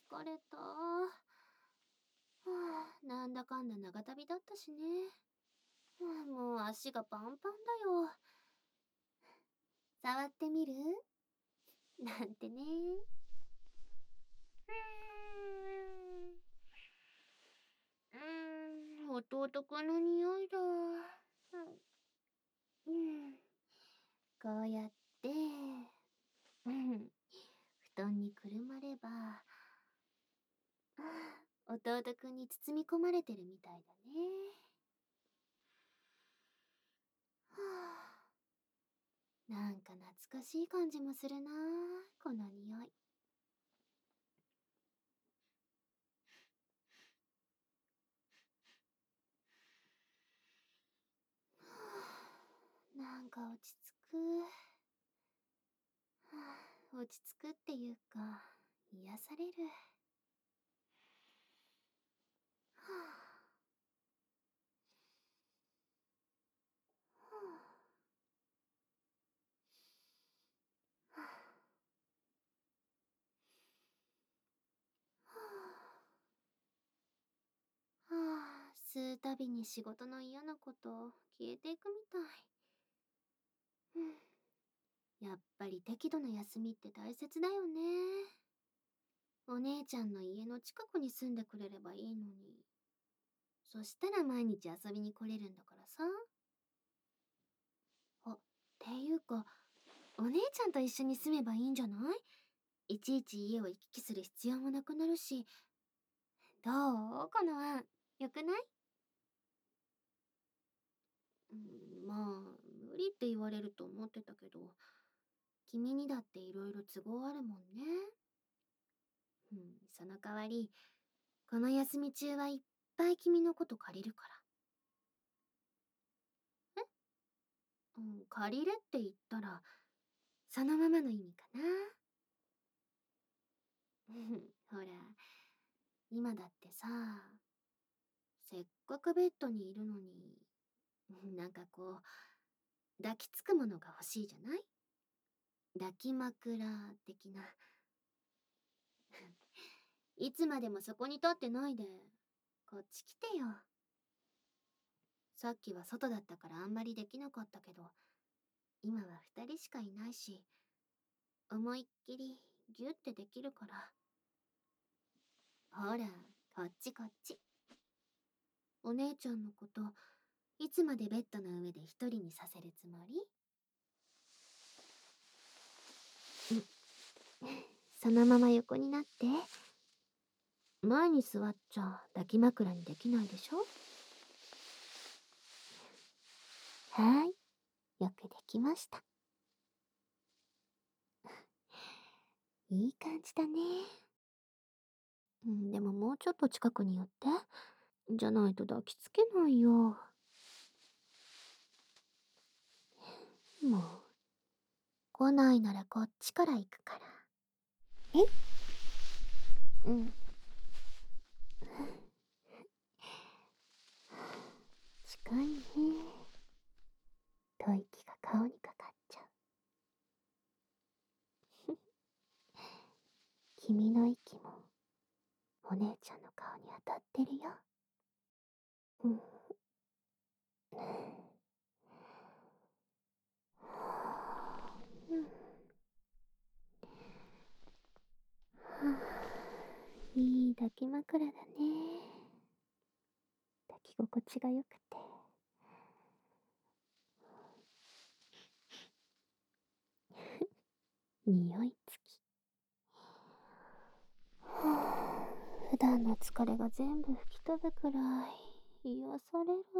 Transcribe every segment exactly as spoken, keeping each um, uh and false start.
疲れた。はあ、なんだかんだ長旅だったしね。はあ、もう足がパンパンだよ。触ってみるなんてね。うーん、弟くんの匂いだ。うん、こうやって、うん、布団にくるまれば、ああ、弟くんに包み込まれてるみたいだね。はあ、なんか懐かしい感じもするな、この匂い。はあ、なんか落ち着く。はあ、落ち着くっていうか、癒される。はあ、はあ、はあ、はあ、吸うたびに仕事の嫌なこと消えていくみたい。うん、やっぱり適度な休みって大切だよね。お姉ちゃんの家の近くに住んでくれればいいのに。そしたら毎日遊びに来れるんだからさ。あ、っていうか、お姉ちゃんと一緒に住めばいいんじゃない？いちいち家を行き来する必要もなくなるし。どうこの案。よくない？うん、まあ、無理って言われると思ってたけど、君にだって色々都合あるもんね。うん、その代わり、この休み中はいっぱい君のこと借りるから。え？うん、借りれって言ったら、そのままの意味かな。ほら、今だってさ、せっかくベッドにいるのに、なんかこう、抱きつくものが欲しいじゃない？抱き枕的な。いつまでもそこに立ってないで、こっち来てよ。さっきは外だったからあんまりできなかったけど、今は二人しかいないし、思いっきりギュってできるから。ほら、こっちこっち。お姉ちゃんのこと、いつまでベッドの上で一人にさせるつもり？ん、そのまま横になって。前に座っちゃ抱き枕にできないでしょ？はーい、よくできました。いい感じだね。うん、でももうちょっと近くに寄って。じゃないと抱きつけないよ。もう、来ないならこっちから行くから。え？うん。近いね。吐息が顔にかかっちゃう。君の息も、お姉ちゃんの顔に当たってるよ。うん。うん。はあ、いい抱き枕だね。抱き心地が良くて。匂い付き。はあ、普段の疲れが全部吹き飛ぶくらい癒される。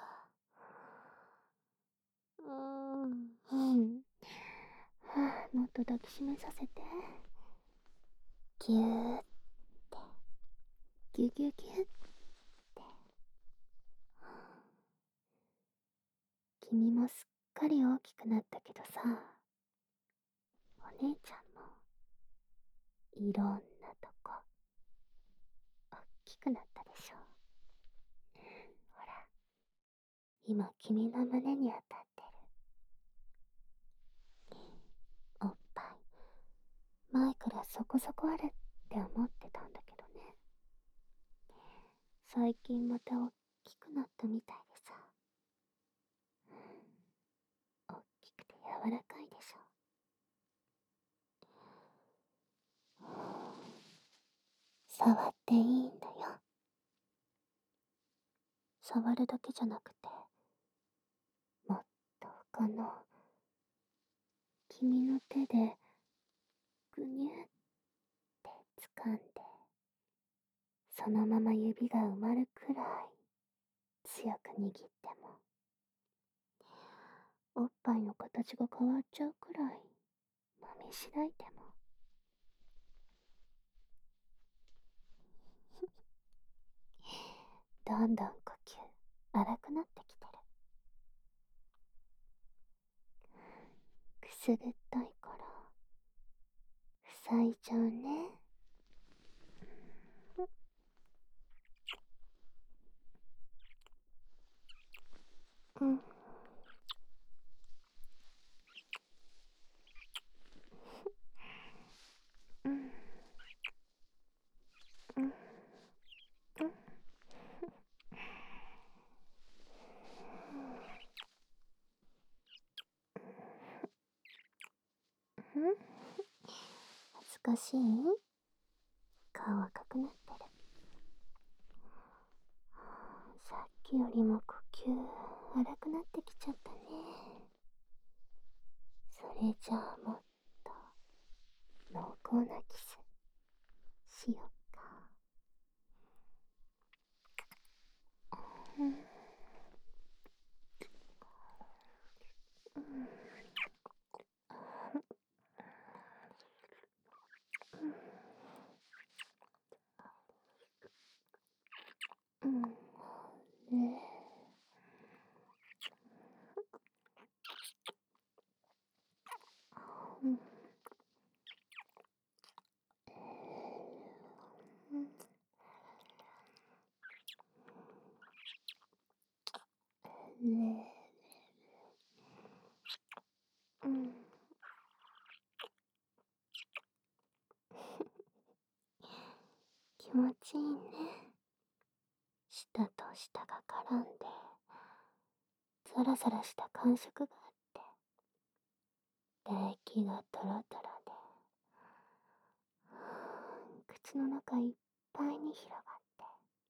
うーん。うん。はあ、もっと抱きしめさせて。ぎゅーって。ぎゅぎゅぎゅって。君もすっかり大きくなったけどさ、お姉ちゃんもいろんなとこ大きくなったでしょ。ほら、今君の胸に当たってる。おっぱい前からそこそこあるって思ってたんだけ最近またおっきくなったみたいでさ。おっきくて柔らかいでしょ。触っていいんだよ。触るだけじゃなくて、もっと他の君の手でぐにゅって掴んで、そのまま指が埋まるくらい強く握っても、おっぱいの形が変わっちゃうくらい揉みしだいても、どんどん呼吸荒くなってきてる。くすぐったいから塞いじゃうね。うん。うん。うん。うん。恥ずかしい？顔赤くなってる。さっきよりも呼吸荒くなってきちゃったね。それじゃあもっと濃厚なキスしよっか。うん。うん。ねえ。うん。うん。ねえ。うん。気持ちいいね。舌と舌が絡んで、ザラザラした感触があって、唾液がトロトロで、口の中いっぱいに広がって、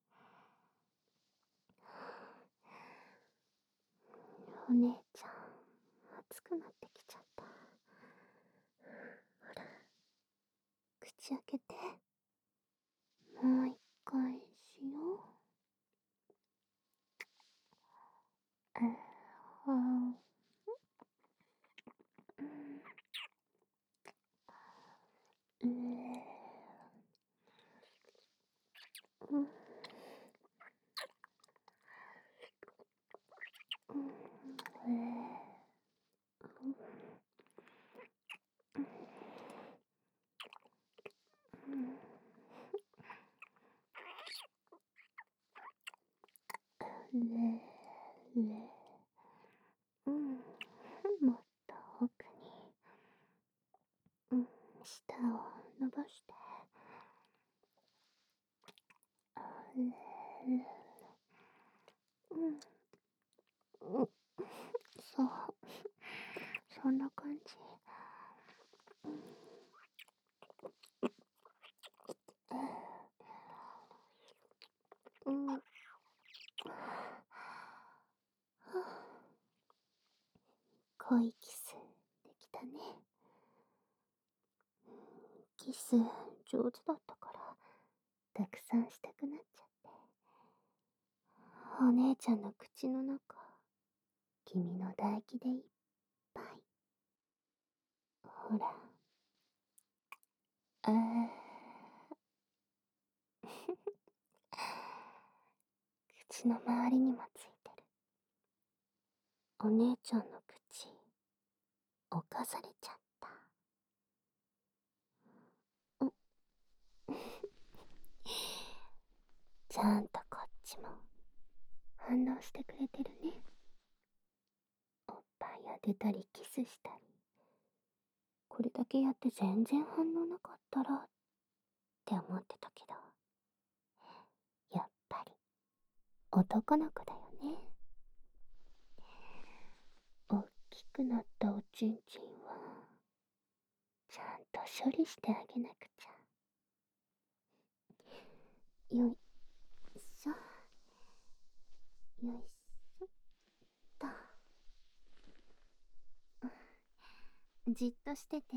お姉ちゃん、熱くなってきちゃった。ほら、口開けて。もう一回しよう。ああ、うん。うん。うん。うん。ねえねえ。うん。もっと奥に。うん。舌を伸ばして。ねえ。うん。うん。そう。そんな感じ。うん。うん。はあ、濃いキスできたね。キス上手だったからたくさんしたくなっちゃって。お姉ちゃんの口の中、君の唾液でいっぱい。ほら。ああ。口の周りにもついてる。お姉ちゃんの口、侵されちゃった。んちゃんとこっちも反応してくれてるね。おっぱい当てたりキスしたり。これだけやって全然反応なかったらって思ってたけど、やっぱり男の子だよね。おっきくなったおちんちんは、ちゃんと処理してあげなくちゃ。よいしょ。よいしょっと。じっとしてて。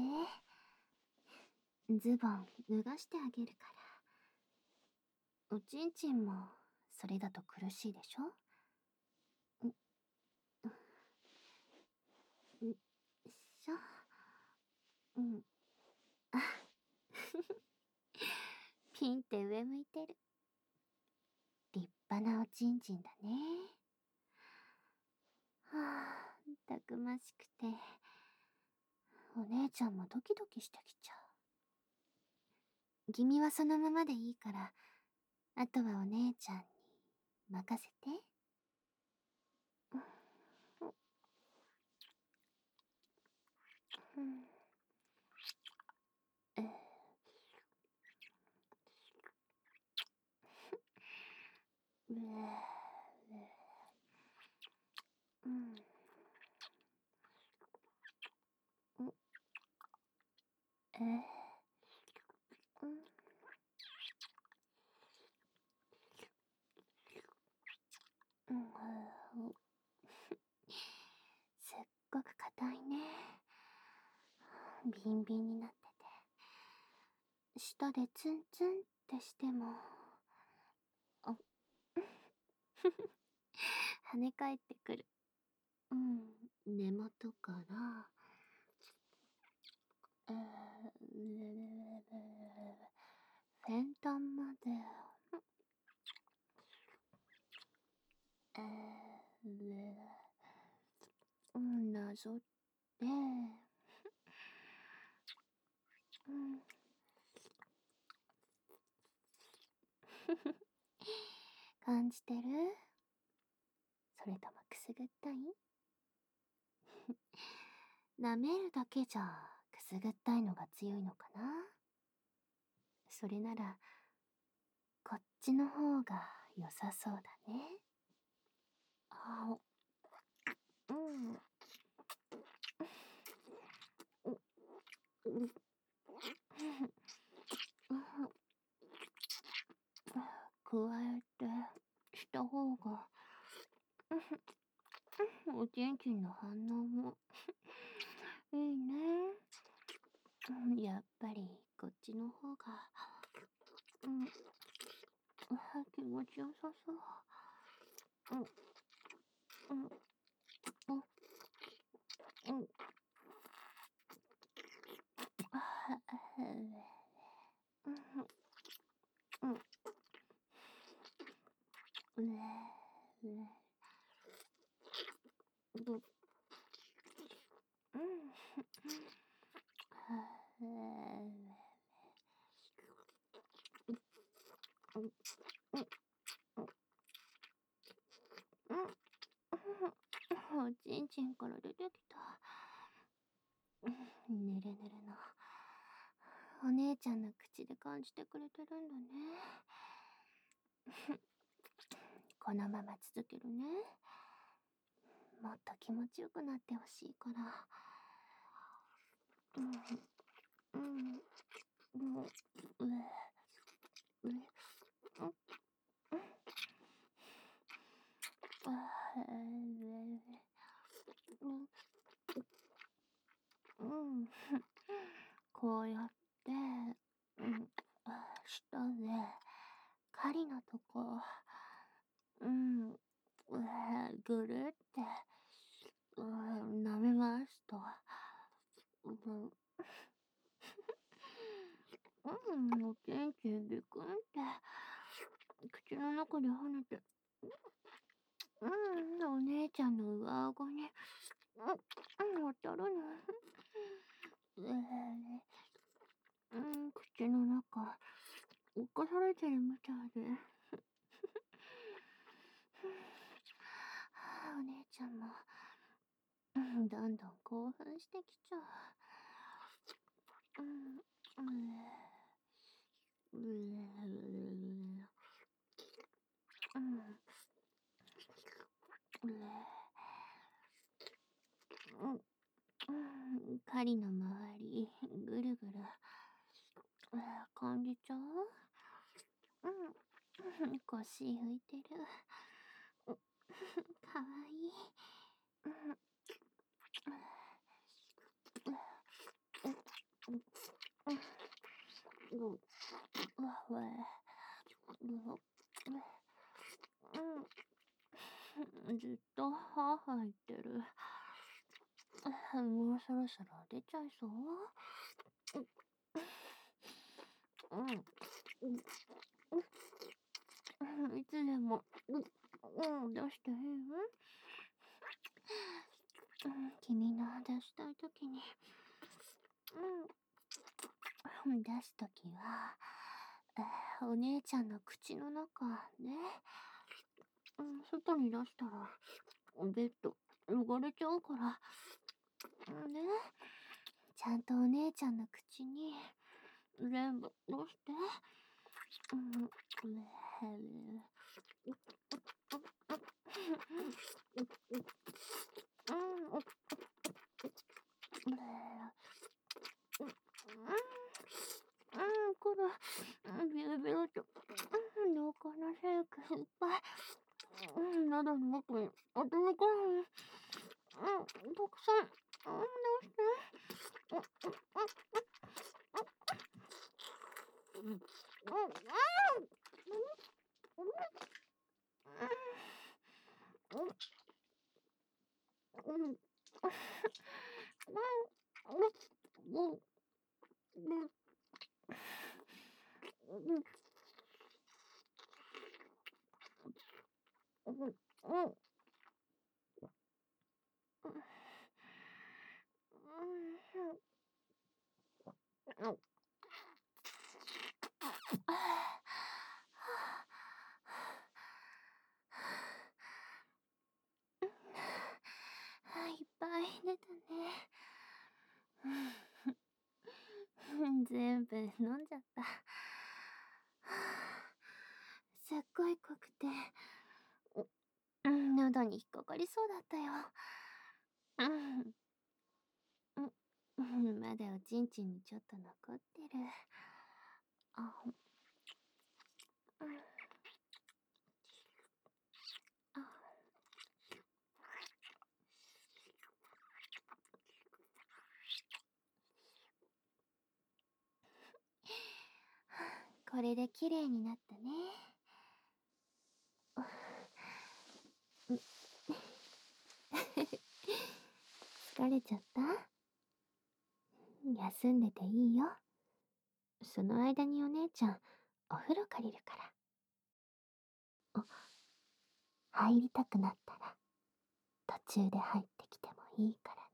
ズボン脱がしてあげるから。おちんちんもそれだと苦しいでしょ。んんしょ。うん。あピンって上向いてる。立派なおちんちんだね。はあ、たくましくて、お姉ちゃんもドキドキしてきちゃう。君はそのままでいいから、あとはお姉ちゃんに任せて。うん。えーうえうん。うんえーうんうんすっごく硬いね。ビンビンになってて。舌でツンツンってしても、あ跳ね返ってくる。うん、根元から、えー、先端まで、えー、うん、なぞって、うん、感じてる？それともくすぐったい？舐めるだけじゃくすぐったいのが強いのかな？それなら、こっちの方が良さそうだね。あ、うん。う、う、加えて、した方が、おちんちんの反応もいいね。やっぱりこっちの方が、うん、気持ちよさそう。うん、うん、うん、うん。うん、うん、うん、おちんちんから出てきた。ぬるぬるの。お姉ちゃんの口で感じてくれてるんだね。このまま続けるね。もっと気持ちよくなってほしいから。うん、うん、うん、うえ、うえ、うん、あうん、こうやって、うん、舌で、狩りのとこ、うん、ぐるって、うん、舐めますと、うん、うん、おちんちんビクンって、口の中で跳ねて、うん、お姉ちゃんの上顎に、うん、うん、当たるの。えー、うん、口の中、起こされてるみたいで。お姉ちゃんも、うん、どんどん興奮してきちゃう。うん、うん、うん、うん。 うん、狩りの周り、ぐるぐる、感じちゃう。うん、腰浮いてる。かわいい。うん、うわわ、うん、ずっと歯入ってる。もうそろそろ出ちゃいそう。うん、いつでも、うん、出していい？うん、君の出したいときに、うん、出すときは、えーお姉ちゃんの口の中ね、うん、外に出したら、ベッド汚れちゃうから、ね、ちゃんとお姉ちゃんの口に、全部出して、うん、ねうん、うん、これ、ビュービューと、うん、濃厚なシェイクいっぱい、うん、喉の奥に、あと残る、うん、たくさん、うん、どうして、うん、うん、うん、うん、うん、うん、うん、うん、うん、うん、いっぱい出たね。全部飲んじゃった。すっごい濃くて、うん、喉に引っかかりそうだったよ。うん、うん、まだおちんちんにちょっと残ってる。あ、うん、あ、これで綺麗になったね。疲れちゃった？休んでていいよ。その間にお姉ちゃん、お風呂借りるから。入りたくなったら、途中で入ってきてもいいからね。